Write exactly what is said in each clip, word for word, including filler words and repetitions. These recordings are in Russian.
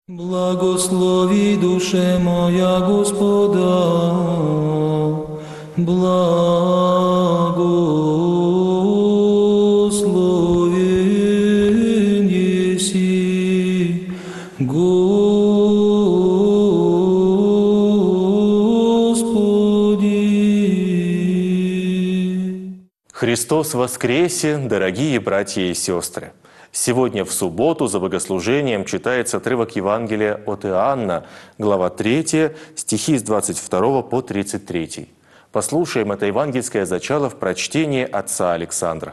Благослови, душе моя, Господа, благословен еси, Господи. Христос воскресе, дорогие братья и сестры! Сегодня в субботу за богослужением читается отрывок Евангелия от Иоанна, глава третья, стихи с двадцать второго по тридцать третий. Послушаем это евангельское зачало в прочтении отца Александра.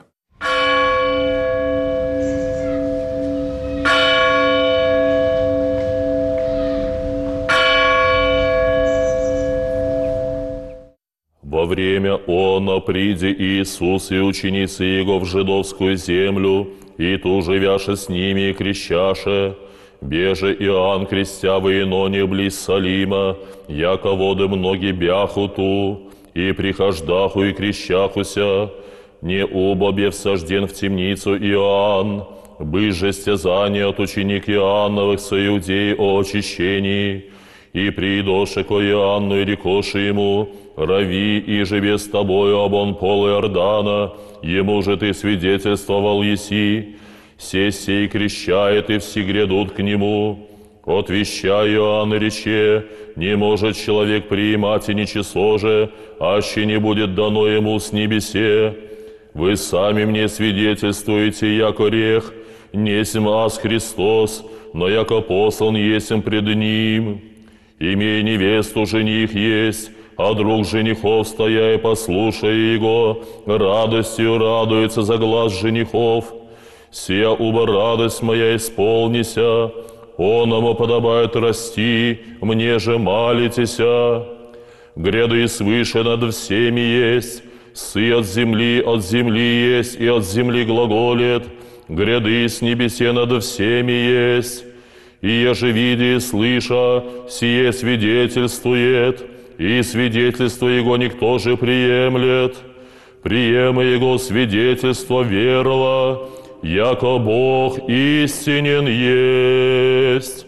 Во время оно приди Иисус и ученицы Его в жидовскую землю, и ту живяше с ними и крещаше, беже Иоанн крестя в Иноне близ Салима, яко воды многие бяху ту, и прихождаху и крещахуся, не убобе всажден в темницу Иоанн, быже стязание от ученик Иоанновых со иудей о очищении, и придоше ко Иоанну и рекоши ему: «Рави, и живе с тобою обон пол Иордана, ему же ты свидетельствовал еси, се сей крещает, и все грядут к нему. Отвещай Иоанн рече, не может человек приимать и ничего же, аще не будет дано ему с небесе. Вы сами мне свидетельствуете, яко рех, несем аз Христос, но яко послан есем пред ним. Имей невесту, жених есть, а друг женихов, стоя и послушая его, радостью радуется за глаз женихов. Сия уба радость моя исполнися, оному подобает расти, мне же молитеся. Гряды свыше над всеми есть, сы от земли, от земли есть, и от земли глаголет, гряды с небесе над всеми есть. И еже видя и слыша, сие свидетельствует, и свидетельство его никто же приемлет. Приема его свидетельство верова, яко Бог истинен есть».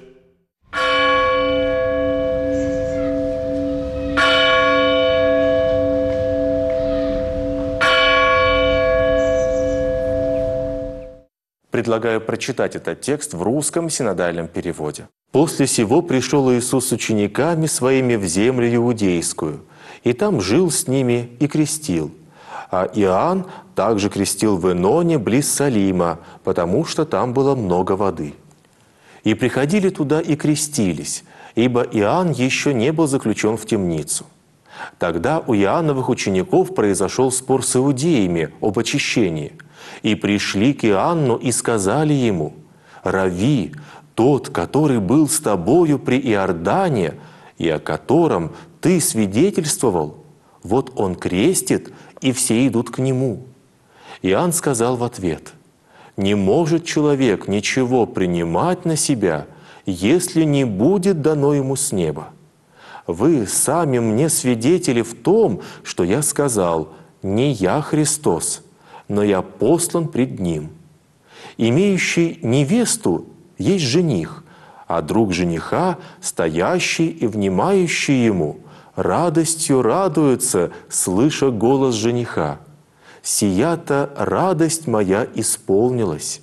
Предлагаю прочитать этот текст в русском синодальном переводе. «После сего пришел Иисус с учениками своими в землю иудейскую, и там жил с ними и крестил. А Иоанн также крестил в Иноне близ Салима, потому что там было много воды. И приходили туда и крестились, ибо Иоанн еще не был заключен в темницу. Тогда у Иоанновых учеников произошел спор с иудеями об очищении. И пришли к Иоанну и сказали ему: «Рави, тот, который был с тобою при Иордане, и о котором ты свидетельствовал, вот он крестит, и все идут к нему». Иоанн сказал в ответ: «Не может человек ничего принимать на себя, если не будет дано ему с неба. Вы сами мне свидетели в том, что я сказал: не я Христос, но я послан пред Ним. Имеющий невесту есть жених, а друг жениха, стоящий и внимающий ему, радостью радуется, слыша голос жениха. Сия-то радость моя исполнилась.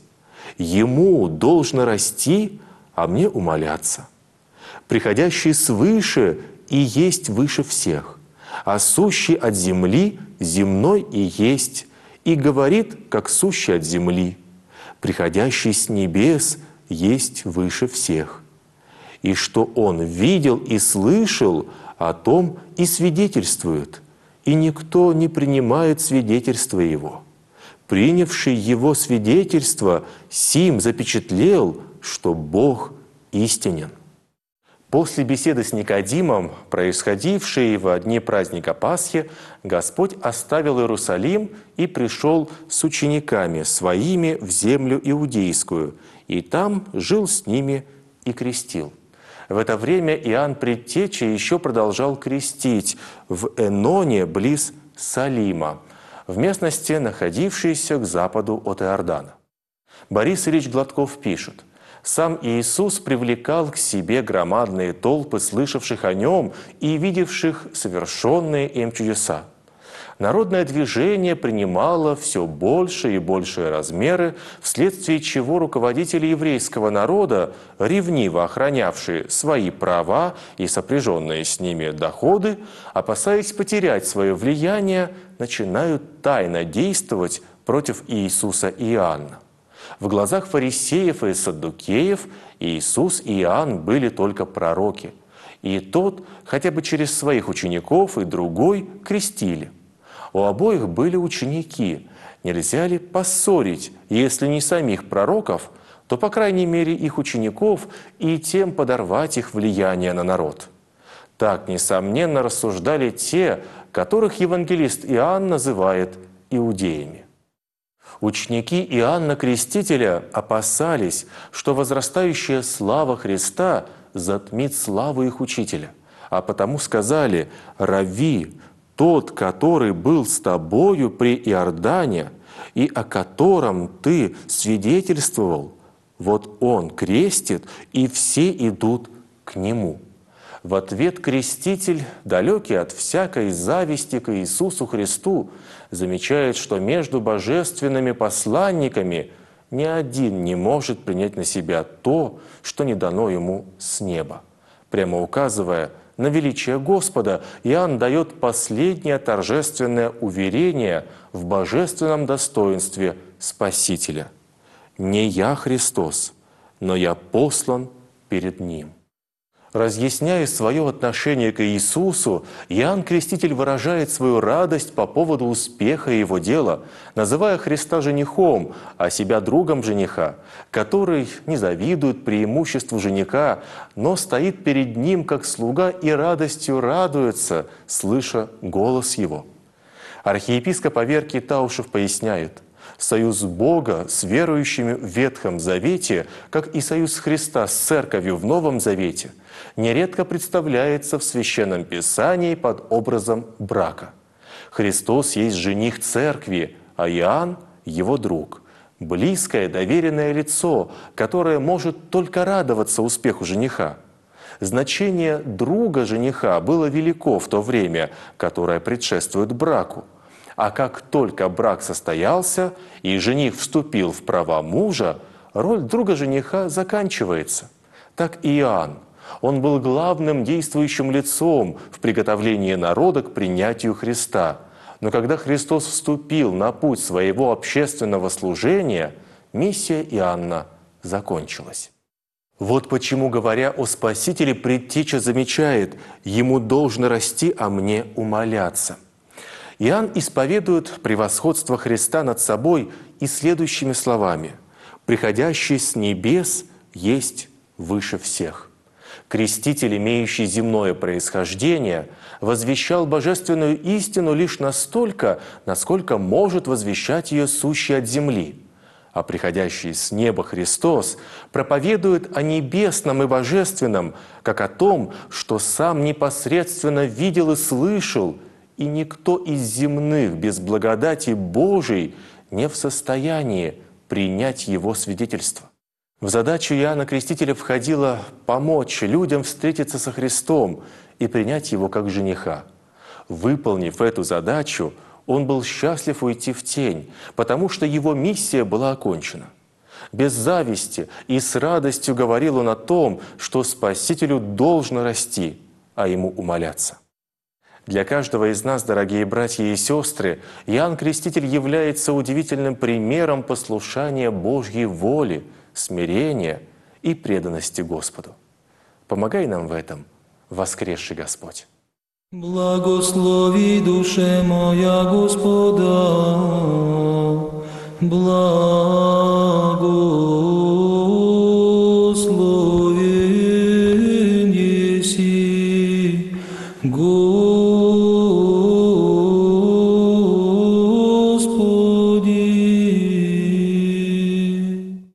Ему должно расти, а мне умоляться. Приходящий свыше и есть выше всех, а сущий от земли земной и есть, и говорит, как сущий от земли. Приходящий с небес есть выше всех. И что он видел и слышал, о том и свидетельствует, и никто не принимает свидетельства его. Принявший его свидетельство сим запечатлел, что Бог истинен». После беседы с Никодимом, происходившей во дни праздника Пасхи, Господь оставил Иерусалим и пришел с учениками своими в землю иудейскую, и там жил с ними и крестил. В это время Иоанн Предтеча еще продолжал крестить в Эноне близ Салима, в местности, находившейся к западу от Иордана. Борис Ильич Гладков пишет: Сам Иисус привлекал к себе громадные толпы, слышавших о Нем и видевших совершенные им чудеса. Народное движение принимало все больше и большие размеры, вследствие чего руководители еврейского народа, ревниво охранявшие свои права и сопряженные с ними доходы, опасаясь потерять свое влияние, начинают тайно действовать против Иисуса и Иоанна. В глазах фарисеев и саддукеев Иисус и Иоанн были только пророки, и тот хотя бы через своих учеников, и другой крестили. У обоих были ученики. Нельзя ли поссорить, если не самих пророков, то, по крайней мере, их учеников и тем подорвать их влияние на народ? Так, несомненно, рассуждали те, которых евангелист Иоанн называет иудеями. Ученики Иоанна Крестителя опасались, что возрастающая слава Христа затмит славу их учителя, а потому сказали: «Равви, тот, который был с тобою при Иордане и о котором ты свидетельствовал, вот он крестит, и все идут к нему». В ответ креститель, далекий от всякой зависти к Иисусу Христу, замечает, что между божественными посланниками ни один не может принять на себя то, что не дано ему с неба. Прямо указывая на величие Господа, Иоанн дает последнее торжественное уверение в божественном достоинстве Спасителя. «Не я Христос, но я послан перед Ним». Разъясняя свое отношение к Иисусу, Иоанн Креститель выражает свою радость по поводу успеха его дела, называя Христа женихом, а себя другом жениха, который не завидует преимуществу жениха, но стоит перед ним как слуга и радостью радуется, слыша голос его. Архиепископ Аверкий Таушев поясняет: союз Бога с верующими в Ветхом Завете, как и союз Христа с Церковью в Новом Завете, нередко представляется в Священном Писании под образом брака. Христос есть жених Церкви, а Иоанн – его друг, близкое доверенное лицо, которое может только радоваться успеху жениха. Значение друга жениха было велико в то время, которое предшествует браку. А как только брак состоялся и жених вступил в права мужа, роль друга жениха заканчивается. Так и Иоанн. Он был главным действующим лицом в приготовлении народа к принятию Христа. Но когда Христос вступил на путь своего общественного служения, миссия Иоанна закончилась. Вот почему, говоря о Спасителе, Предтеча замечает: «Ему должно расти, а мне умаляться». Иоанн исповедует превосходство Христа над собой и следующими словами: «Приходящий с небес есть выше всех». Креститель, имеющий земное происхождение, возвещал божественную истину лишь настолько, насколько может возвещать ее сущий от земли. А приходящий с неба Христос проповедует о небесном и божественном, как о том, что сам непосредственно видел и слышал, и никто из земных без благодати Божией не в состоянии принять его свидетельство. В задачу Иоанна Крестителя входило помочь людям встретиться со Христом и принять Его как жениха. Выполнив эту задачу, он был счастлив уйти в тень, потому что его миссия была окончена. Без зависти и с радостью говорил он о том, что Спасителю должно расти, а ему умаляться. Для каждого из нас, дорогие братья и сестры, Иоанн Креститель является удивительным примером послушания Божьей воли, смирения и преданности Господу. Помогай нам в этом, воскресший Господь. Благослови душе моя Господа, благослови.